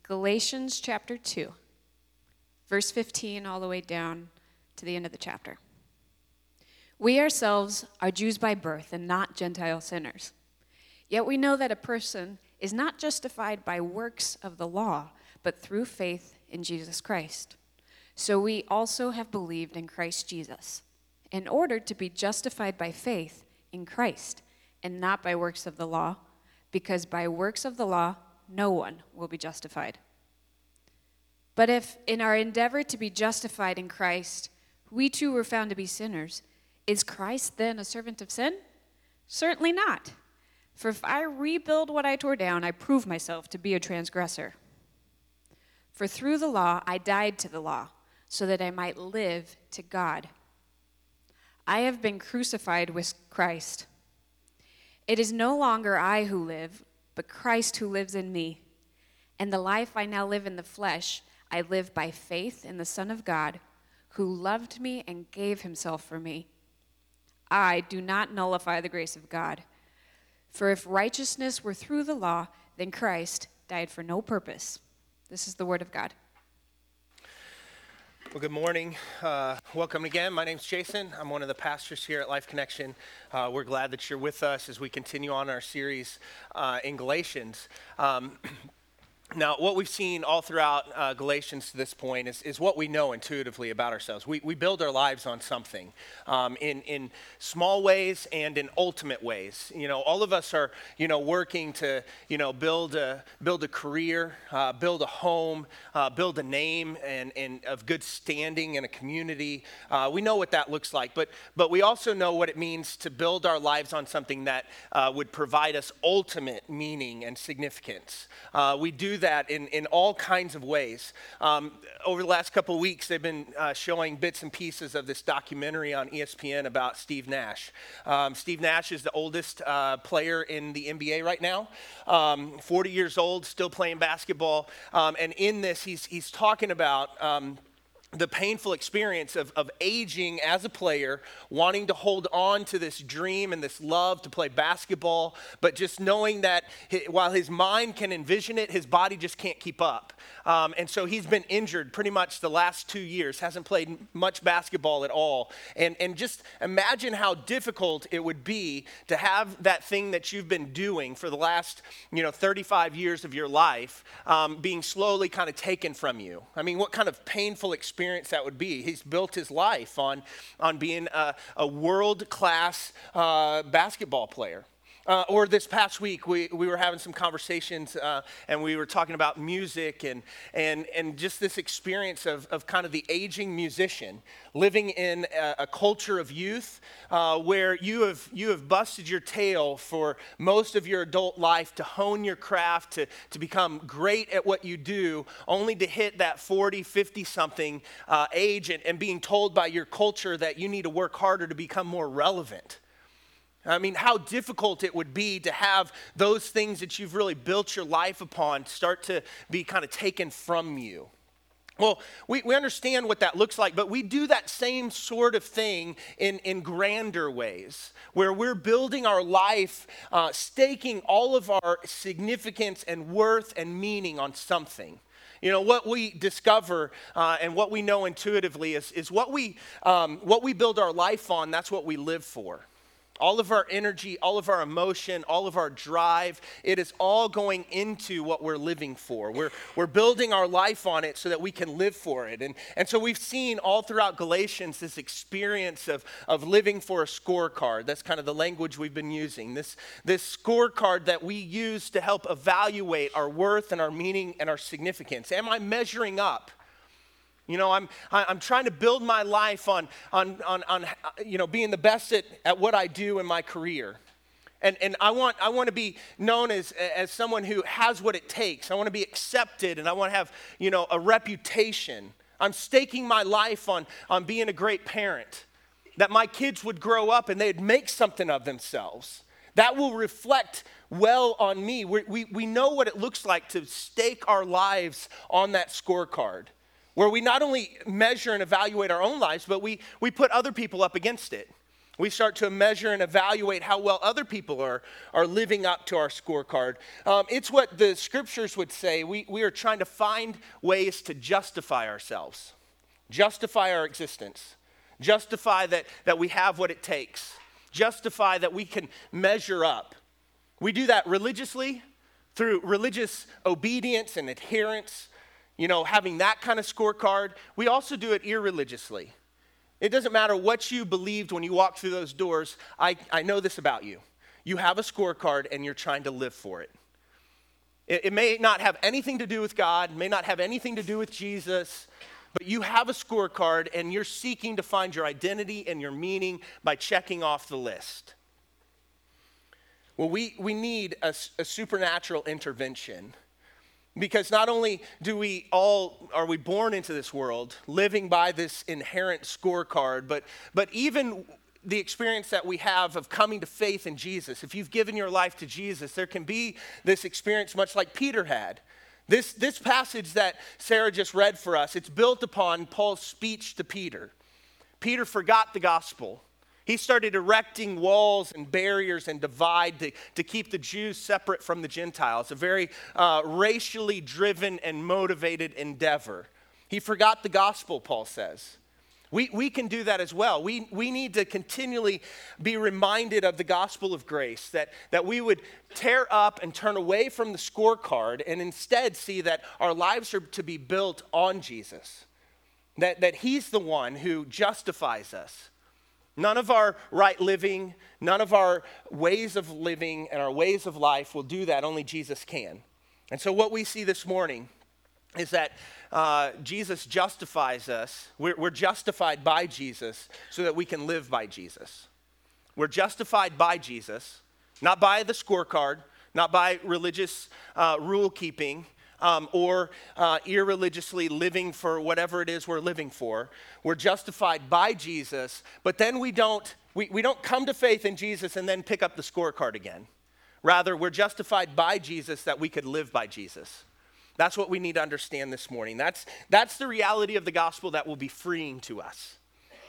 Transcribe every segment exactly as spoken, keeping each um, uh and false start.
Galatians chapter two, verse fifteen all the way down to the end of the chapter. We ourselves are Jews by birth and not Gentile sinners. Yet we know that a person is not justified by works of the law, but through faith in Jesus Christ. So we also have believed in Christ Jesus, in order to be justified by faith in Christ, and not by works of the law, because by works of the law no one will be justified. But if in our endeavor to be justified in Christ, we too were found to be sinners, is Christ then a servant of sin? Certainly not. For if I rebuild what I tore down, I prove myself to be a transgressor. For through the law I died to the law, so that I might live to God. I have been crucified with Christ. It is no longer I who live, but Christ who lives in me. And the life I now live in the flesh, I live by faith in the Son of God, who loved me and gave himself for me. I do not nullify the grace of God. For if righteousness were through the law, then Christ died for no purpose. This is the word of God. Well, good morning. Uh, welcome again. My name's Jason. I'm one of the pastors here at Life Connection. Uh, we're glad that you're with us as we continue on our series uh, in Galatians. Um, Now, what we've seen all throughout uh, Galatians to this point is, is what we know intuitively about ourselves. We, we build our lives on something um, in, in small ways and in ultimate ways. You know, all of us are, you know, working to, you know, build a, build a career, uh, build a home, uh, build a name and, and of good standing in a community. Uh, we know what that looks like, but, but we also know what it means to build our lives on something that uh, would provide us ultimate meaning and significance. Uh, we do that in, in all kinds of ways. Um, over the last couple of weeks, they've been uh, showing bits and pieces of this documentary on E S P N about Steve Nash. Um, Steve Nash is the oldest uh, player in the N B A right now, um, forty years old, still playing basketball. Um, and in this, he's, he's talking about um, the painful experience of, of aging as a player, wanting to hold on to this dream and this love to play basketball, but just knowing that he, while his mind can envision it, his body just can't keep up. Um, and so he's been injured pretty much the last two years, hasn't played much basketball at all. And, and just imagine how difficult it would be to have that thing that you've been doing for the last, you know, thirty-five years of your life um, being slowly kind of taken from you. I mean, what kind of painful experience experience that would be. He's built his life on, on being a, a world-class uh, basketball player. Uh, or this past week, we, we were having some conversations uh, and we were talking about music and and and just this experience of, of kind of the aging musician living in a, a culture of youth uh, where you have you have busted your tail for most of your adult life to hone your craft, to, to become great at what you do, only to hit that forty, fifty-something uh, age and, and being told by your culture that you need to work harder to become more relevant. I mean, how difficult it would be to have those things that you've really built your life upon start to be kind of taken from you. Well, we, we understand what that looks like, but we do that same sort of thing in, in grander ways, where we're building our life, uh, staking all of our significance and worth and meaning on something. You know, what we discover uh, and what we know intuitively is, is what we um, what we build our life on, that's what we live for. All of our energy, all of our emotion, all of our drive, it is all going into what we're living for. We're, we're building our life on it so that we can live for it. And, and so we've seen all throughout Galatians this experience of, of living for a scorecard. That's kind of the language we've been using. This, this scorecard that we use to help evaluate our worth and our meaning and our significance. Am I measuring up? You know, I'm I'm trying to build my life on on on, on you know being the best at, at what I do in my career, and and I want I want to be known as as someone who has what it takes. I want to be accepted, and I want to have you know a reputation. I'm staking my life on on being a great parent, that my kids would grow up and they'd make something of themselves. That will reflect well on me. We we we know what it looks like to stake our lives on that scorecard, where we not only measure and evaluate our own lives, but we, we put other people up against it. We start to measure and evaluate how well other people are, are living up to our scorecard. Um, it's what the scriptures would say. We, we are trying to find ways to justify ourselves, justify our existence, justify that, that we have what it takes, justify that we can measure up. We do that religiously, through religious obedience and adherence, you know, having that kind of scorecard. We also do it irreligiously. It doesn't matter what you believed when you walked through those doors. I, I know this about you. You have a scorecard and you're trying to live for it. it. It may not have anything to do with God, may not have anything to do with Jesus, but you have a scorecard and you're seeking to find your identity and your meaning by checking off the list. Well, we, we need a, a supernatural intervention. Because not only do we all, are we born into this world living by this inherent scorecard, but, but even the experience that we have of coming to faith in Jesus. If you've given your life to Jesus, there can be this experience much like Peter had. This, this passage that Sarah just read for us, it's built upon Paul's speech to Peter. Peter forgot the gospel. He started erecting walls and barriers and divide to, to keep the Jews separate from the Gentiles, a very uh, racially driven and motivated endeavor. He forgot the gospel, Paul says. We, we can do that as well. We, we need to continually be reminded of the gospel of grace, that, that we would tear up and turn away from the scorecard and instead see that our lives are to be built on Jesus, that, that he's the one who justifies us. None of our right living, none of our ways of living and our ways of life will do that. Only Jesus can. And so what we see this morning is that uh, Jesus justifies us. We're, we're justified by Jesus so that we can live by Jesus. We're justified by Jesus, not by the scorecard, not by religious uh, rule keeping, Um, or uh, irreligiously living for whatever it is we're living for. We're justified by Jesus, but then we don't, we, we don't come to faith in Jesus and then pick up the scorecard again. Rather, we're justified by Jesus that we could live by Jesus. That's what we need to understand this morning. That's, that's the reality of the gospel that will be freeing to us.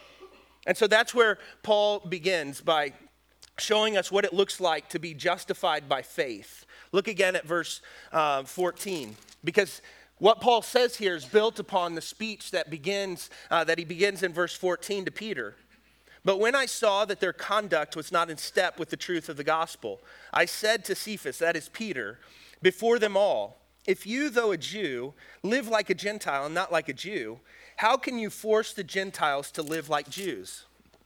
And so that's where Paul begins by showing us what it looks like to be justified by faith. Look again at verse uh, fourteen, because what Paul says here is built upon the speech that begins, uh, that he begins in verse fourteen to Peter. But when I saw that their conduct was not in step with the truth of the gospel, I said to Cephas, that is Peter, before them all, if you, though a Jew, live like a Gentile and not like a Jew, how can you force the Gentiles to live like Jews?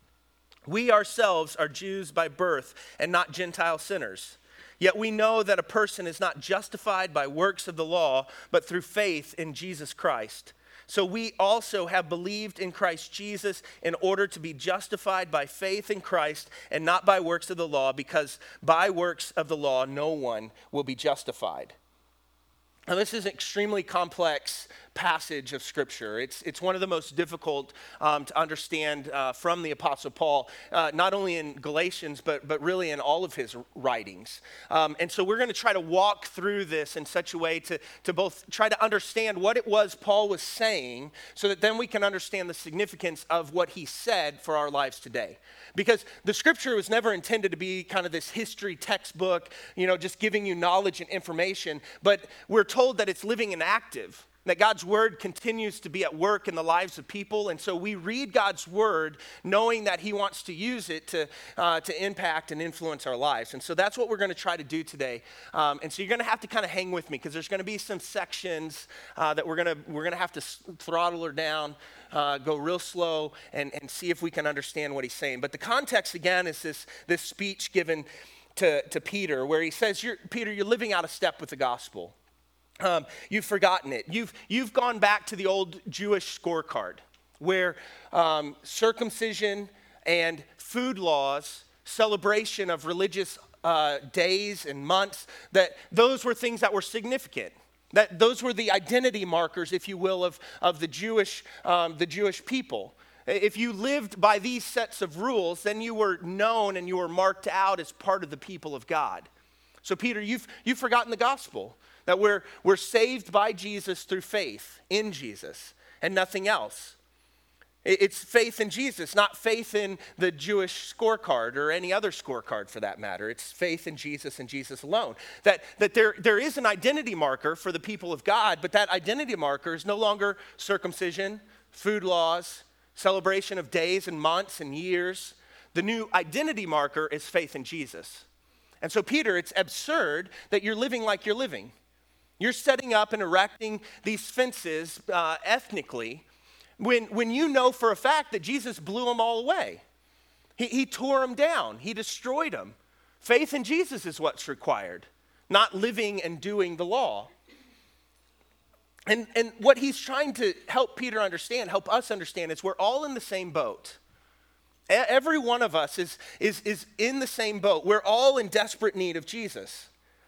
We ourselves are Jews by birth and not Gentile sinners. Yet we know that a person is not justified by works of the law, but through faith in Jesus Christ. So we also have believed in Christ Jesus in order to be justified by faith in Christ and not by works of the law, because by works of the law no one will be justified. Now, this is an extremely complex passage of Scripture. It's, it's one of the most difficult um, to understand uh, from the Apostle Paul, uh, not only in Galatians, but, but really in all of his writings. Um, and so we're going to try to walk through this in such a way to, to both try to understand what it was Paul was saying, so that then we can understand the significance of what he said for our lives today. Because the Scripture was never intended to be kind of this history textbook, you know, just giving you knowledge and information, but we're told that it's living and active, that God's word continues to be at work in the lives of people. And so we read God's word knowing that he wants to use it to, uh, to impact and influence our lives. And so that's what we're going to try to do today. Um, and so you're going to have to kind of hang with me, because there's going to be some sections uh, that we're going to we're going to have to throttle her down, uh, go real slow, and, and see if we can understand what he's saying. But the context, again, is this, this speech given to, to Peter, where he says, you're, Peter, you're living out of step with the gospel. Um, you've forgotten it. You've, you've gone back to the old Jewish scorecard where um, circumcision and food laws, celebration of religious uh, days and months, that those were things that were significant. That those were the identity markers, if you will, of, of the Jewish, um, the Jewish people. If you lived by these sets of rules, then you were known and you were marked out as part of the people of God. So Peter, you've, you've forgotten the gospel. That we're, we're saved by Jesus through faith in Jesus and nothing else. It's faith in Jesus, not faith in the Jewish scorecard or any other scorecard for that matter. It's faith in Jesus and Jesus alone. That, that there, there is an identity marker for the people of God, but that identity marker is no longer circumcision, food laws, celebration of days and months and years. The new identity marker is faith in Jesus. And so, Peter, it's absurd that you're living like you're living. You're setting up and erecting these fences uh, ethnically when, when you know for a fact that Jesus blew them all away. He, he tore them down. He destroyed them. Faith in Jesus is what's required, not living and doing the law. And, and what he's trying to help Peter understand, help us understand, is we're all in the same boat. Every one of us is, is, is in the same boat. We're all in desperate need of Jesus.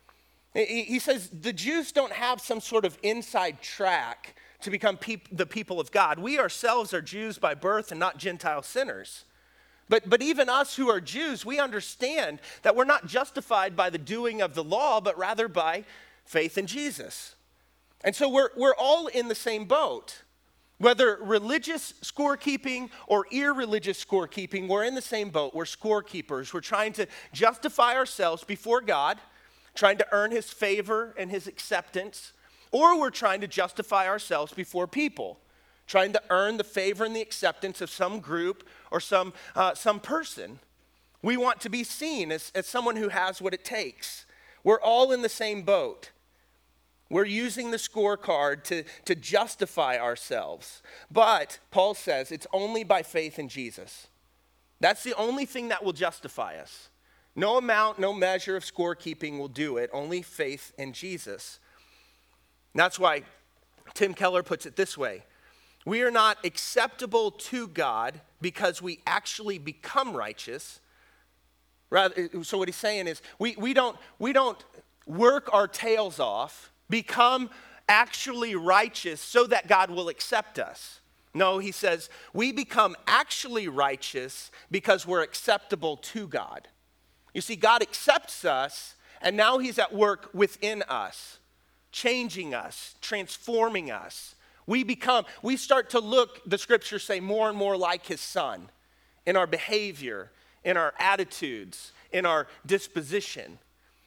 He says the Jews don't have some sort of inside track to become peop- the people of God. We ourselves are Jews by birth and not Gentile sinners. But, but even us who are Jews, we understand that we're not justified by the doing of the law, but rather by faith in Jesus. And so we're, we're all in the same boat. Whether religious scorekeeping or irreligious scorekeeping, we're in the same boat. We're scorekeepers. We're trying to justify ourselves before God, trying to earn his favor and his acceptance, or we're trying to justify ourselves before people, trying to earn the favor and the acceptance of some group or some, uh, some person. We want to be seen as, as someone who has what it takes. We're all in the same boat. We're using the scorecard to, to justify ourselves. But Paul says it's only by faith in Jesus. That's the only thing that will justify us. No amount, no measure of scorekeeping will do it. Only faith in Jesus. And that's why Tim Keller puts it this way. We are not acceptable to God because we actually become righteous. Rather, so what he's saying is we, we, don't, we don't work our tails off, become actually righteous so that God will accept us. No, he says we become actually righteous because we're acceptable to God. You see, God accepts us, and now he's at work within us, changing us, transforming us. We become, we start to look, the scriptures say, more and more like his son in our behavior, in our attitudes, in our disposition.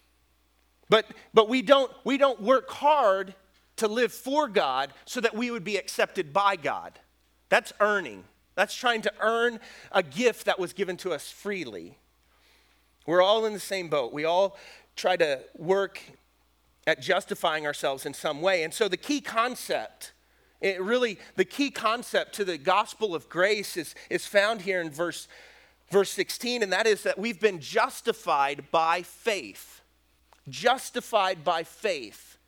But, but we don't, we don't work hard to live for God so that we would be accepted by God. That's earning. That's trying to earn a gift that was given to us freely. We're all in the same boat. We all try to work at justifying ourselves in some way. And so the key concept, it really, the key concept to the gospel of grace is, is found here in verse, verse sixteen, and that is that we've been justified by faith. Justified by faith.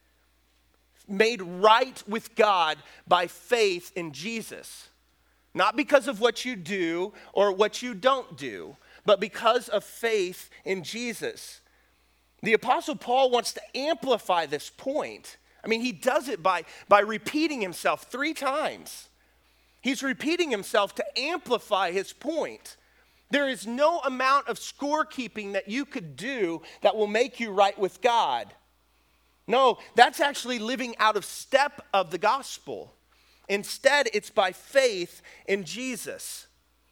Made right with God by faith in Jesus. Not because of what you do or what you don't do, but because of faith in Jesus. The Apostle Paul wants to amplify this point. I mean, he does it by, by repeating himself three times. He's repeating himself to amplify his point. There is no amount of scorekeeping that you could do that will make you right with God. No, that's actually living out of step of the gospel. Instead, it's by faith in Jesus.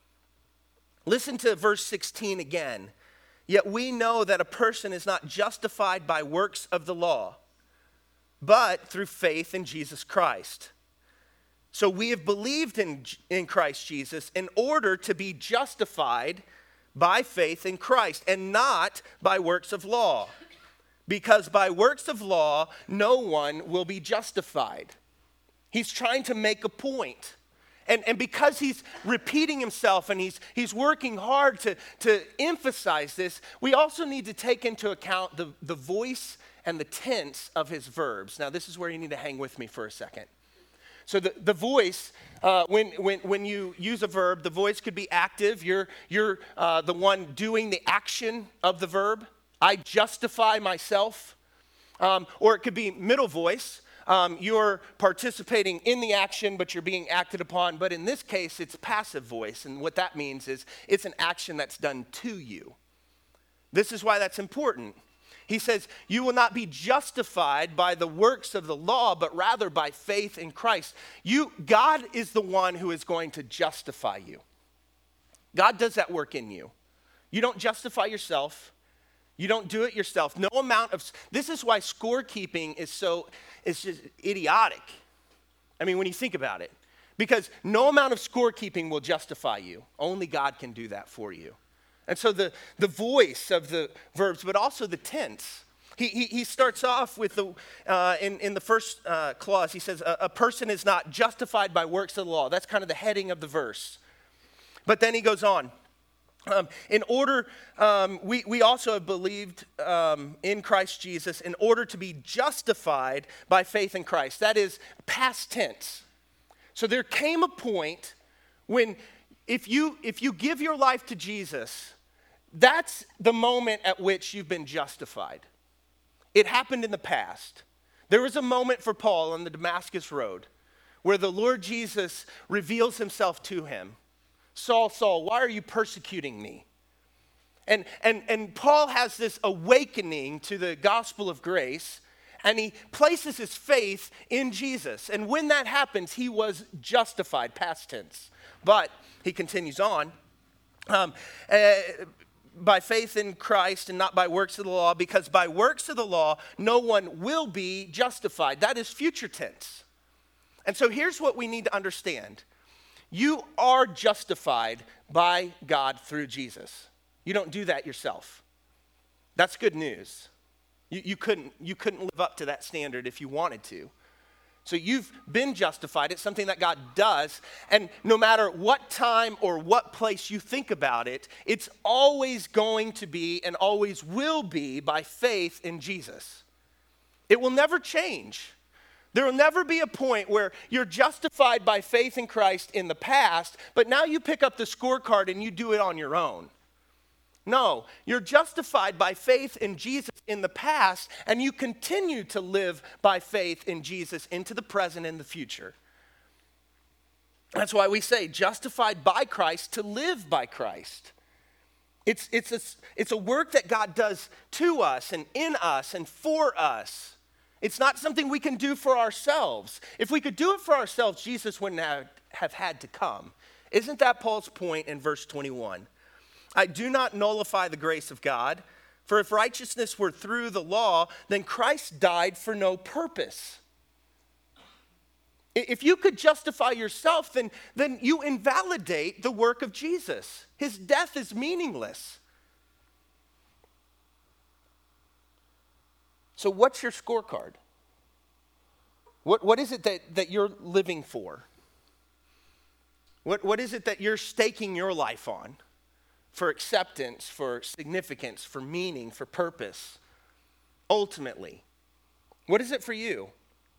Listen to verse sixteen again. Yet we know that a person is not justified by works of the law, but through faith in Jesus Christ. So we have believed in, in Christ Jesus in order to be justified by faith in Christ and not by works of law. Because by works of law, no one will be justified. He's trying to make a point. And, and because he's repeating himself and he's, he's working hard to, to emphasize this, we also need to take into account the, the voice and the tense of his verbs. Now, this is where you need to hang with me for a second. So the, the voice, uh, when, when, when you use a verb, the voice could be active. You're, you're uh, the one doing the action of the verb. I justify myself. Um, or it could be middle voice. Um, you're participating in the action, but you're being acted upon. But in this case, it's passive voice. And what that means is it's an action that's done to you. This is why that's important. He says, you will not be justified by the works of the law, but rather by faith in Christ. You, God is the one who is going to justify you. God does that work in you. You don't justify yourself. You don't do it yourself. No amount of, this is why scorekeeping is so, it's just idiotic. I mean, when you think about it, because no amount of scorekeeping will justify you. Only God can do that for you. And so the, the voice of the verbs, but also the tense. He, he, he starts off with, the uh, in, in the first uh, clause, he says, a, a person is not justified by works of the law. That's kind of the heading of the verse. But then he goes on. Um, in order, um, we, we also have believed um, in Christ Jesus in order to be justified by faith in Christ. That is past tense. So there came a point when if you, if you give your life to Jesus, that's the moment at which you've been justified. It happened in the past. There was a moment for Paul on the Damascus Road where the Lord Jesus reveals himself to him. Saul, Saul, why are you persecuting me? And, and, and Paul has this awakening to the gospel of grace, and he places his faith in Jesus. And when that happens, he was justified, past tense. But he continues on, um, uh, by faith in Christ and not by works of the law, because by works of the law, no one will be justified. That is future tense. And so here's what we need to understand. You are justified by God through Jesus. You don't do that yourself. That's good news. You, you couldn't, you couldn't live up to that standard if you wanted to. So you've been justified. It's something that God does. And no matter what time or what place you think about it, it's always going to be and always will be by faith in Jesus. It will never change. There will never be a point where you're justified by faith in Christ in the past, but now you pick up the scorecard and you do it on your own. No, you're justified by faith in Jesus in the past, and you continue to live by faith in Jesus into the present and the future. That's why we say justified by Christ to live by Christ. It's, it's, a, it's a work that God does to us and in us and for us. It's not something we can do for ourselves. If we could do it for ourselves, Jesus wouldn't have, have had to come. Isn't that Paul's point in verse twenty-one? I do not nullify the grace of God, for if righteousness were through the law, then Christ died for no purpose. If you could justify yourself, then, then you invalidate the work of Jesus. His death is meaningless. So what's your scorecard? What, what is it that, that you're living for? What, what is it that you're staking your life on? For acceptance, for significance, for meaning, for purpose. Ultimately, what is it for you?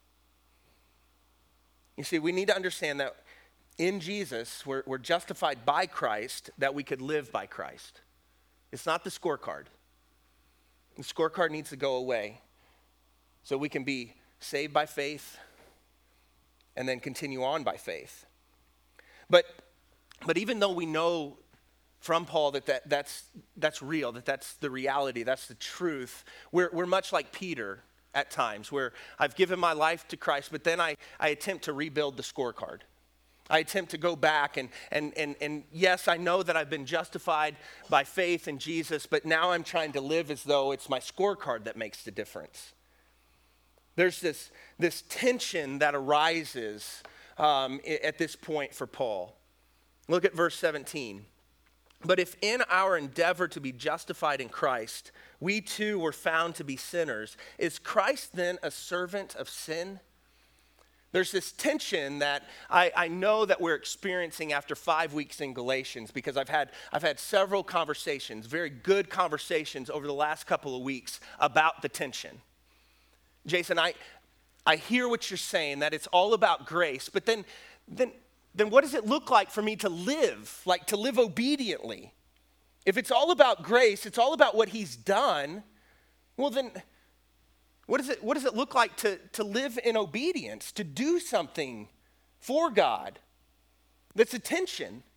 You see, we need to understand that in Jesus, we're, we're justified by Christ, that we could live by Christ. It's not the scorecard. The scorecard needs to go away so we can be saved by faith and then continue on by faith. But, but even though we know from Paul that, that that's, that's real, that that's the reality, that's the truth, we're, we're much like Peter at times, where I've given my life to Christ, but then I, I attempt to rebuild the scorecard. I attempt to go back and, and, and, and yes, I know that I've been justified by faith in Jesus, but now I'm trying to live as though it's my scorecard that makes the difference. There's this, this tension that arises um, at this point for Paul. Look at verse seventeen. But if in our endeavor to be justified in Christ, we too were found to be sinners, is Christ then a servant of sin? There's this tension that I, I know that we're experiencing after five weeks in Galatians, because I've had, I've had several conversations, very good conversations over the last couple of weeks about the tension. Jason, I, I hear what you're saying, that it's all about grace, but then, then, then what does it look like for me to live, like to live obediently? If it's all about grace, it's all about what he's done, well then, what does it, what does it look like to, to live in obedience, to do something for God? That's a tension.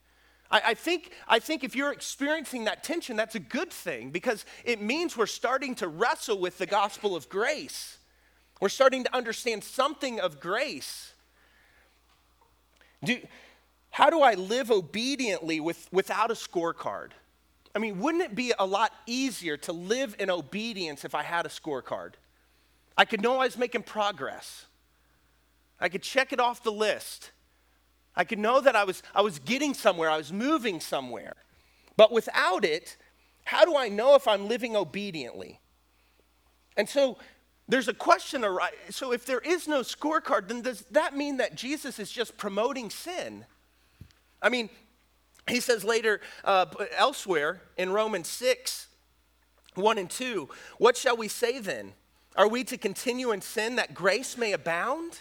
I, I think I think if you're experiencing that tension, that's a good thing because it means we're starting to wrestle with the gospel of grace. We're starting to understand something of grace. Do, how do I live obediently with, without a scorecard? I mean, wouldn't it be a lot easier to live in obedience if I had a scorecard? I could know I was making progress. I could check it off the list. I could know that I was, I was getting somewhere, I was moving somewhere. But without it, how do I know if I'm living obediently? And so there's a question, arise. So if there is no scorecard, then does that mean that Jesus is just promoting sin? I mean, he says later, uh, elsewhere in Romans six, one and two, what shall we say then? Are we to continue in sin that grace may abound?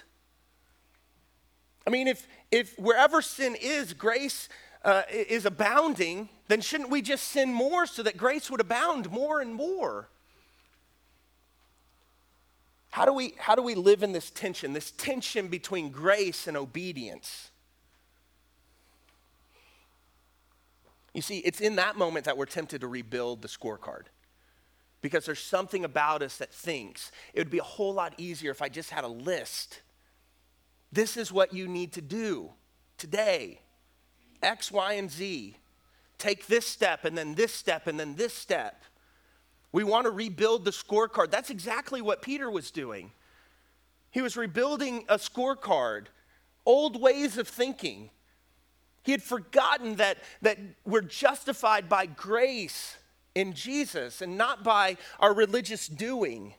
I mean, if if wherever sin is, grace uh, is abounding, then shouldn't we just sin more so that grace would abound more and more? How do we, how do we live in this tension, this tension between grace and obedience? You see, it's in that moment that we're tempted to rebuild the scorecard. Because there's something about us that thinks it would be a whole lot easier if I just had a list. This is what you need to do today. X, Y, and Z. Take this step and then this step and then this step. We want to rebuild the scorecard. That's exactly what Peter was doing. He was rebuilding a scorecard, old ways of thinking. He had forgotten that, that we're justified by grace in Jesus and not by our religious doing.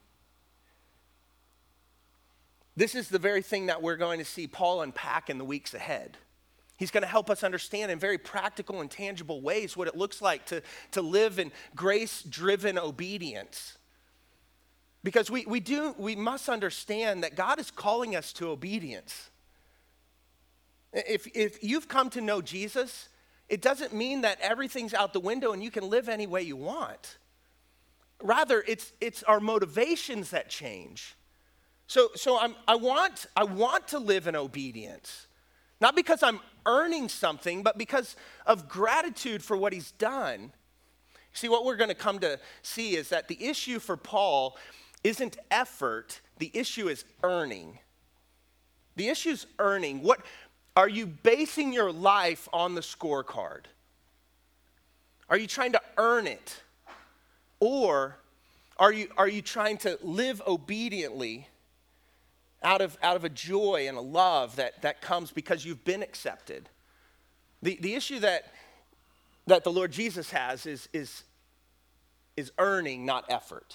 This is the very thing that we're going to see Paul unpack in the weeks ahead. He's going to help us understand in very practical and tangible ways what it looks like to, to live in grace-driven obedience. Because we, we do, we must understand that God is calling us to obedience. If, if you've come to know Jesus, it doesn't mean that everything's out the window and you can live any way you want. Rather, it's, it's our motivations that change. So, so I'm, I, want, I want to live in obedience. Not because I'm earning something, but because of gratitude for what he's done. See, what we're going to come to see is that the issue for Paul isn't effort. The issue is earning. The issue is earning. What are you basing your life on the scorecard? Are you trying to earn it? Or are you, are you trying to live obediently out of, out of a joy and a love that, that comes because you've been accepted? The, the issue that, that the Lord Jesus has is, is, is earning, not effort.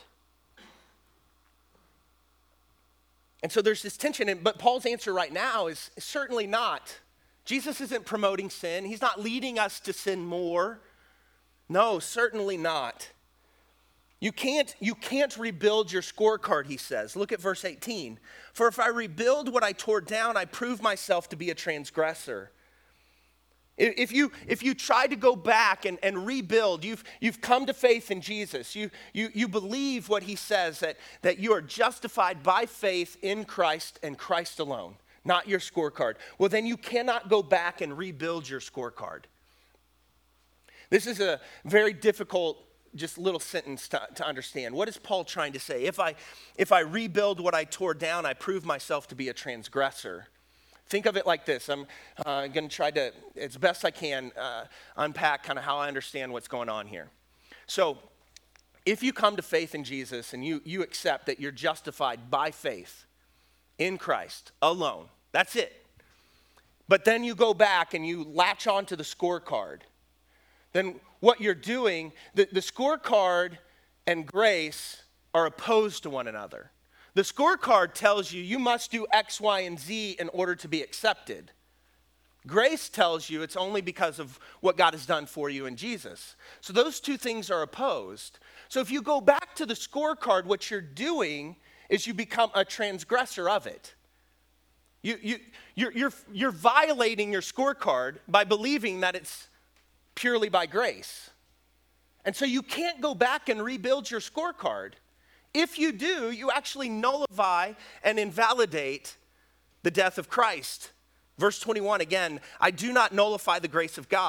And so there's this tension, and, but Paul's answer right now is certainly not. Jesus isn't promoting sin. He's not leading us to sin more. No, certainly not. You can't, you can't rebuild your scorecard, he says. Look at verse eighteen. For if I rebuild what I tore down, I prove myself to be a transgressor. If you, if you try to go back and, and rebuild, you've, you've come to faith in Jesus. You, you, you believe what he says, that, that you are justified by faith in Christ and Christ alone, not your scorecard. Well, then you cannot go back and rebuild your scorecard. This is a very difficult just little sentence to, to understand. What is Paul trying to say? If I, if I rebuild what I tore down, I prove myself to be a transgressor. Think of it like this. I'm uh, going to try to, as best I can, uh, unpack kind of how I understand what's going on here. So if you come to faith in Jesus and you, you accept that you're justified by faith in Christ alone, that's it. But then you go back and you latch on to the scorecard. Then what you're doing, the, the scorecard and grace are opposed to one another. The scorecard tells you you must do X, Y, and Z in order to be accepted. Grace tells you it's only because of what God has done for you in Jesus. So those two things are opposed. So if you go back to the scorecard, what you're doing is you become a transgressor of it. You, you, you're, you're, you're violating your scorecard by believing that it's purely by grace. And so you can't go back and rebuild your scorecard. If you do, you actually nullify and invalidate the death of Christ. Verse twenty-one again, I do not nullify the grace of God,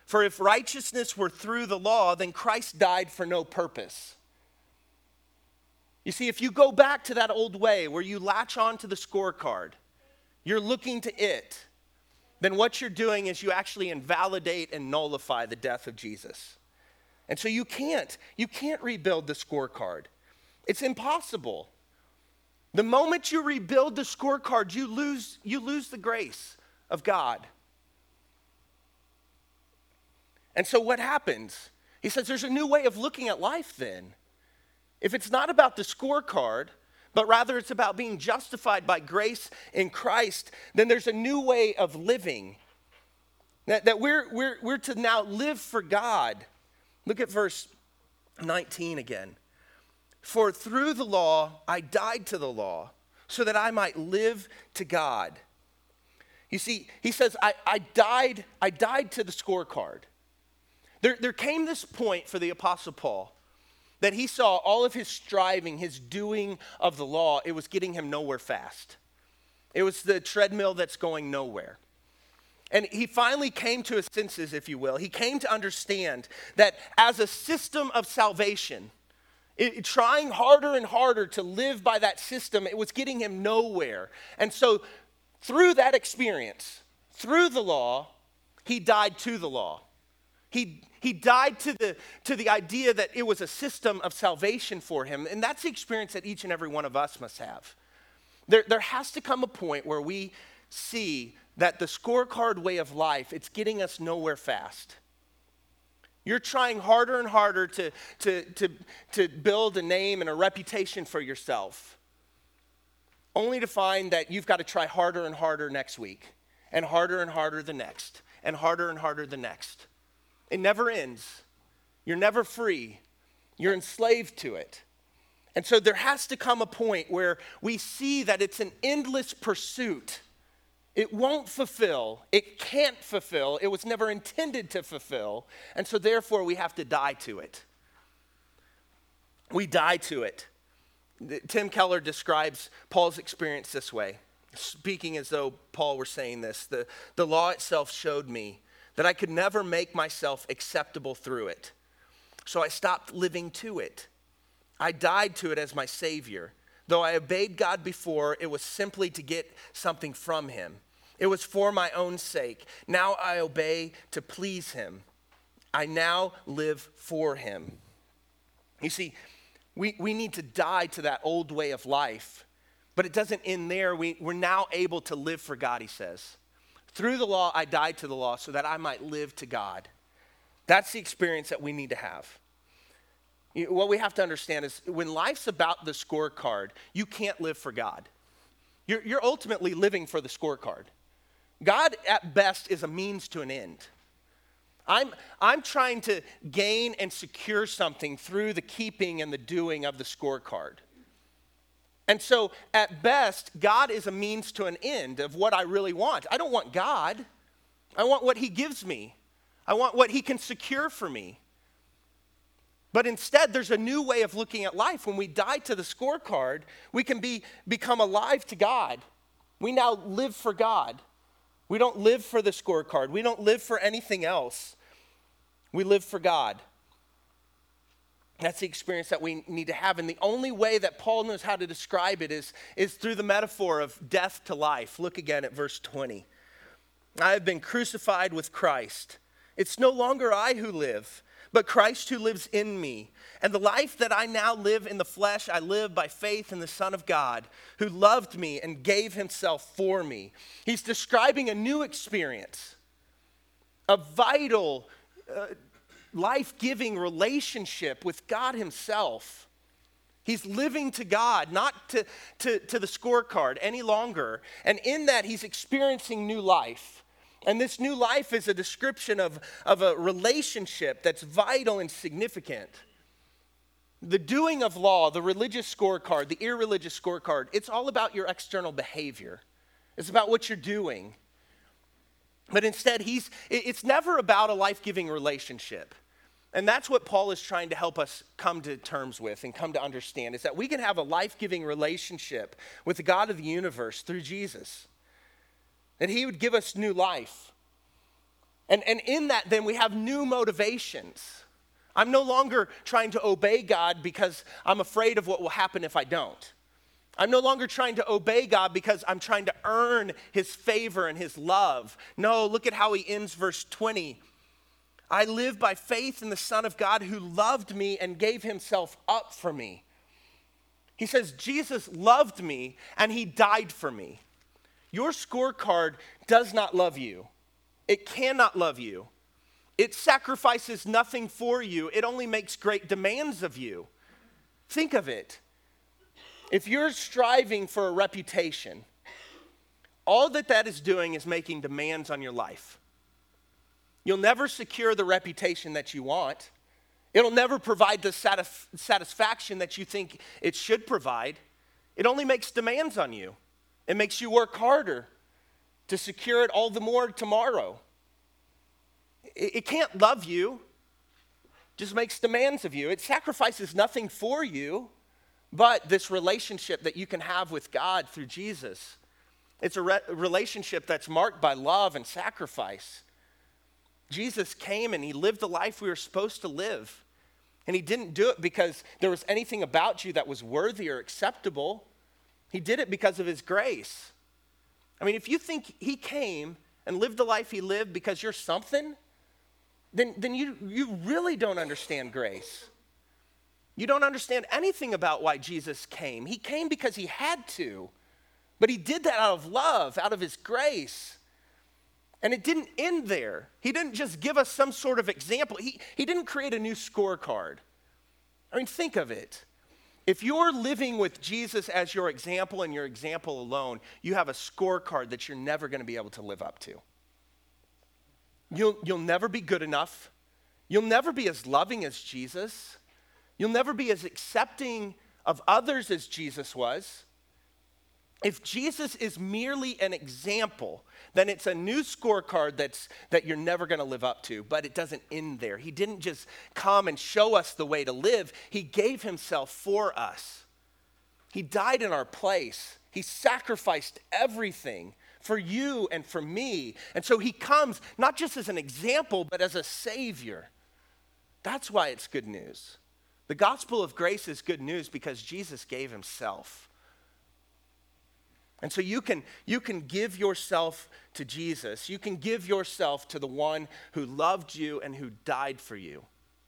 For if righteousness were through the law, then Christ died for no purpose. You see, if you go back to that old way where you latch on to the scorecard, you're looking to it, then what you're doing is you actually invalidate and nullify the death of Jesus. And so you can't, you can't rebuild the scorecard. It's impossible. The moment you rebuild the scorecard, you lose, you lose the grace of God. And so what happens? He says there's a new way of looking at life then. If it's not about the scorecard, but rather it's about being justified by grace in Christ, then there's a new way of living. That, that we're, we're, we're to now live for God. Look at verse nineteen again. For through the law, I died to the law, so that I might live to God. You see, he says, I, I died, I died to the scorecard. There, there came this point for the Apostle Paul that he saw all of his striving, his doing of the law, it was getting him nowhere fast. It was the treadmill that's going nowhere. And he finally came to his senses, if you will. He came to understand that as a system of salvation, it, trying harder and harder to live by that system, it was getting him nowhere. And so through that experience, through the law, he died to the law. He, he died to the, to the idea that it was a system of salvation for him. And that's the experience that each and every one of us must have. There, there has to come a point where we see that the scorecard way of life, it's getting us nowhere fast. You're trying harder and harder to, to, to, to build a name and a reputation for yourself, only to find that you've got to try harder and harder next week, and harder and harder the next, and harder and harder the next. It never ends. You're never free. You're enslaved to it. And so there has to come a point where we see that it's an endless pursuit. It won't fulfill. It can't fulfill. It was never intended to fulfill. And so therefore we have to die to it. We die to it. Tim Keller describes Paul's experience this way, speaking as though Paul were saying this. The, the law itself showed me that I could never make myself acceptable through it. So I stopped living to it. I died to it as my Savior. Though I obeyed God before, it was simply to get something from him. It was for my own sake. Now I obey to please him. I now live for him. You see, we, we need to die to that old way of life, but it doesn't end there. We, we're now able to live for God, he says. Through the law, I died to the law so that I might live to God. That's the experience that we need to have. You know, what we have to understand is when life's about the scorecard, you can't live for God. You're, you're ultimately living for the scorecard. God, at best, is a means to an end. I'm, I'm trying to gain and secure something through the keeping and the doing of the scorecard. And so, at best, God is a means to an end of what I really want. I don't want God. I want what he gives me. I want what he can secure for me. But instead, there's a new way of looking at life. When we die to the scorecard, we can be, become alive to God. We now live for God. We don't live for the scorecard. We don't live for anything else. We live for God. That's the experience that we need to have. And the only way that Paul knows how to describe it is, is through the metaphor of death to life. Look again at verse twenty. I have been crucified with Christ. It's no longer I who live, but Christ who lives in me. And the life that I now live in the flesh, I live by faith in the Son of God, who loved me and gave himself for me. He's describing a new experience, a vital, uh, life-giving relationship with God himself. He's living to God, not to, to, to the scorecard any longer. And in that, he's experiencing new life. And this new life is a description of, of a relationship that's vital and significant. The doing of law, the religious scorecard, the irreligious scorecard, it's all about your external behavior. It's about what you're doing. But instead, he's it's never about a life-giving relationship. And that's what Paul is trying to help us come to terms with and come to understand, is that we can have a life-giving relationship with the God of the universe through Jesus. That he would give us new life. And, and in that, then we have new motivations. I'm no longer trying to obey God because I'm afraid of what will happen if I don't. I'm no longer trying to obey God because I'm trying to earn his favor and his love. No, look at how he ends verse twenty. I live by faith in the Son of God who loved me and gave himself up for me. He says, Jesus loved me and he died for me. Your scorecard does not love you. It cannot love you. It sacrifices nothing for you. It only makes great demands of you. Think of it. If you're striving for a reputation, all that that is doing is making demands on your life. You'll never secure the reputation that you want. It'll never provide the satisf- satisfaction that you think it should provide. It only makes demands on you. It makes you work harder to secure it all the more tomorrow. It, it can't love you, just makes demands of you. It sacrifices nothing for you but this relationship that you can have with God through Jesus. It's a re- relationship that's marked by love and sacrifice. Jesus came and he lived the life we were supposed to live. And he didn't do it because there was anything about you that was worthy or acceptable. He did it because of his grace. I mean, if you think he came and lived the life he lived because you're something, then, then you, you really don't understand grace. You don't understand anything about why Jesus came. He came because he had to, but he did that out of love, out of his grace. And it didn't end there. He didn't just give us some sort of example. He, he didn't create a new scorecard. I mean, think of it. If you're living with Jesus as your example and your example alone, you have a scorecard that you're never going to be able to live up to. You'll, you'll never be good enough. You'll never be as loving as Jesus. You'll never be as accepting of others as Jesus was. If Jesus is merely an example, then it's a new scorecard that's, that you're never going to live up to, but it doesn't end there. He didn't just come and show us the way to live. He gave himself for us. He died in our place. He sacrificed everything for you and for me. And so he comes not just as an example, but as a savior. That's why it's good news. The gospel of grace is good news because Jesus gave himself. And so you can, you can give yourself to Jesus. You can give yourself to the one who loved you and who died for you.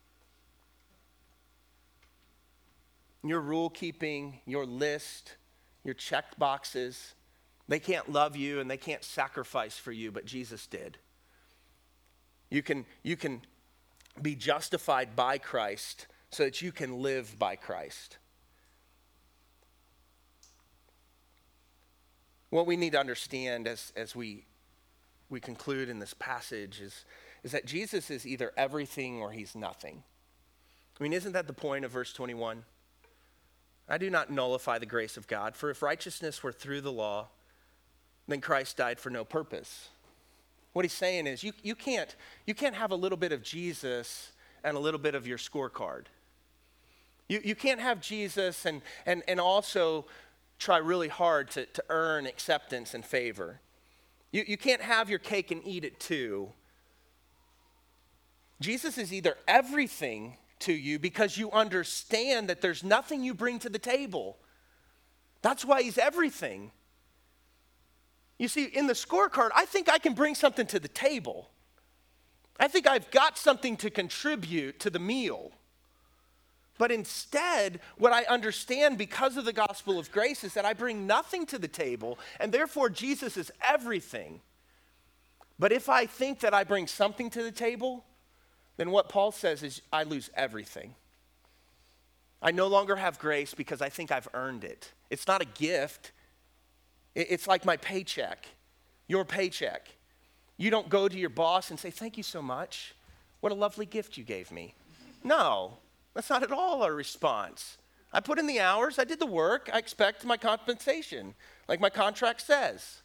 Your rule keeping, your list, your check boxes, they can't love you and they can't sacrifice for you, but Jesus did. You can, you can be justified by Christ so that you can live by Christ. What we need to understand as, as we, we conclude in this passage is, is that Jesus is either everything or he's nothing. I mean, isn't that the point of verse twenty-one? I do not nullify the grace of God, for if righteousness were through the law, then Christ died for no purpose. What he's saying is you, you, can't, you can't have a little bit of Jesus and a little bit of your scorecard. You, you can't have Jesus and, and, and also try really hard to, to earn acceptance and favor. You, you can't have your cake and eat it too. Jesus is either everything to you because you understand that there's nothing you bring to the table. That's why he's everything. You see, in the scorecard, I think I can bring something to the table. I think I've got something to contribute to the meal. But instead, what I understand because of the gospel of grace is that I bring nothing to the table, and therefore Jesus is everything. But if I think that I bring something to the table, then what Paul says is I lose everything. I no longer have grace because I think I've earned it. It's not a gift. It's like my paycheck, your paycheck. You don't go to your boss and say, thank you so much. What a lovely gift you gave me. No. That's not at all our response. I put in the hours, I did the work, I expect my compensation, like my contract says.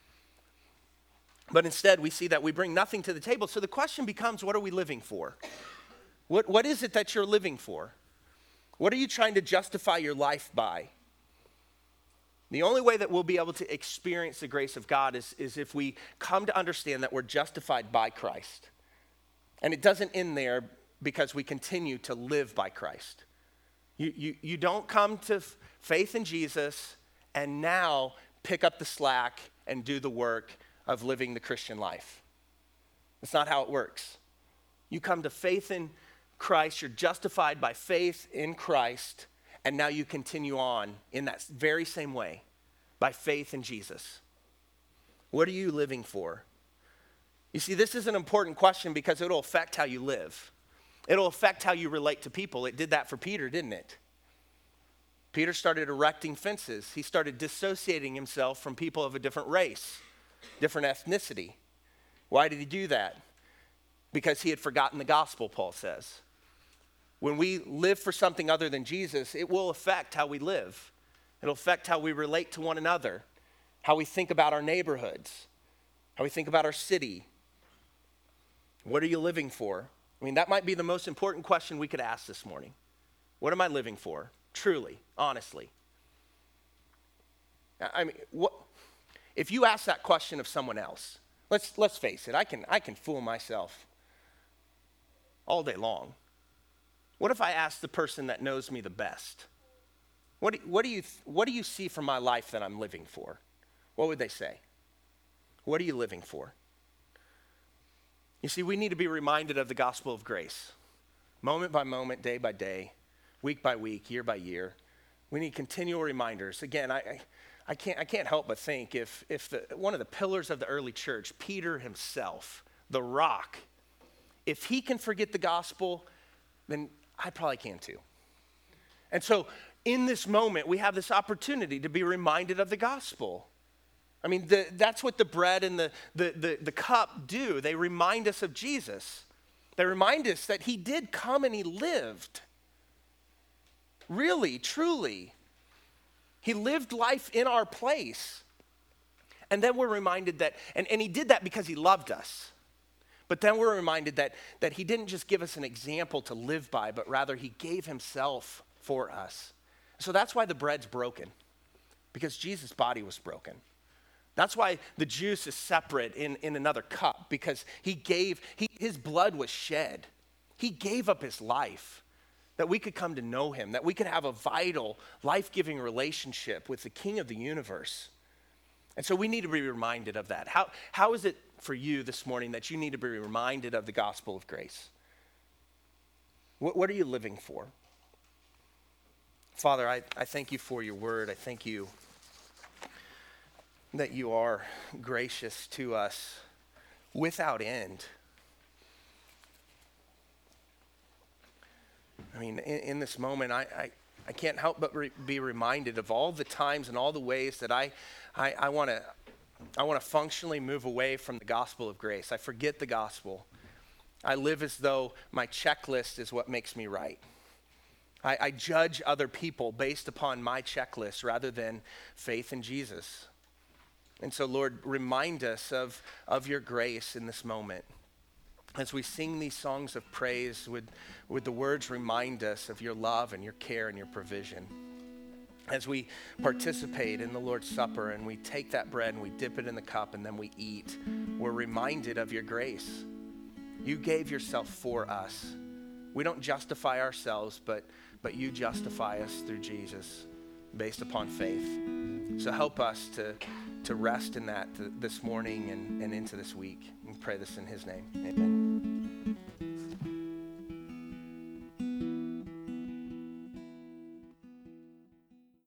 But instead, we see that we bring nothing to the table. So the question becomes, what are we living for? What, what is it that you're living for? What are you trying to justify your life by? The only way that we'll be able to experience the grace of God is, is if we come to understand that we're justified by Christ. And it doesn't end there because we continue to live by Christ. You, you, you don't come to f- faith in Jesus and now pick up the slack and do the work of living the Christian life. That's not how it works. You come to faith in Christ, you're justified by faith in Christ, and now you continue on in that very same way, by faith in Jesus. What are you living for? You see, this is an important question because it'll affect how you live. It'll affect how you relate to people. It did that for Peter, didn't it? Peter started erecting fences. He started dissociating himself from people of a different race, different ethnicity. Why did he do that? Because he had forgotten the gospel, Paul says. When we live for something other than Jesus, it will affect how we live. It'll affect how we relate to one another, how we think about our neighborhoods, how we think about our city. What are you living for? I mean, that might be the most important question we could ask this morning. What am I living for? Truly, honestly. I mean, what, if you ask that question of someone else, let's let's face it, I can I can fool myself all day long. What if I ask the person that knows me the best? What do, what do you what do you see from my life that I'm living for? What would they say? What are you living for? You see, we need to be reminded of the gospel of grace. Moment by moment, day by day, week by week, year by year. We need continual reminders. Again, I, I, I can't I can't help but think if if the, one of the pillars of the early church, Peter himself, the rock, if he can forget the gospel, then I probably can too. And so in this moment, we have this opportunity to be reminded of the gospel. I mean, the, that's what the bread and the, the, the, the cup do. They remind us of Jesus. They remind us that he did come and he lived. Really, truly. He lived life in our place. And then we're reminded that, and, and he did that because he loved us. But then we're reminded that, that he didn't just give us an example to live by, but rather he gave himself for us. So that's why the bread's broken, because Jesus' body was broken. That's why the juice is separate in, in another cup, because he gave, he, his blood was shed. He gave up his life that we could come to know him, that we could have a vital, life-giving relationship with the King of the universe. And so we need to be reminded of that. How, how is it for you this morning that you need to be reminded of the gospel of grace? What, what are you living for? Father, I, I thank you for your word. I thank you that you are gracious to us without end. I mean, in, in this moment, I, I, I can't help but re- be reminded of all the times and all the ways that I, I, I want to I want to functionally move away from the gospel of grace. I forget the gospel. I live as though my checklist is what makes me right. I, I judge other people based upon my checklist rather than faith in Jesus. And so, Lord, remind us of, of your grace in this moment. As we sing these songs of praise, would, would the words remind us of your love and your care and your provision? As we participate in the Lord's Supper and we take that bread and we dip it in the cup and then we eat, we're reminded of your grace. You gave yourself for us. We don't justify ourselves, but, but you justify us through Jesus based upon faith. So help us to, to rest in that th- this morning and, and into this week. We pray this in his name. Amen.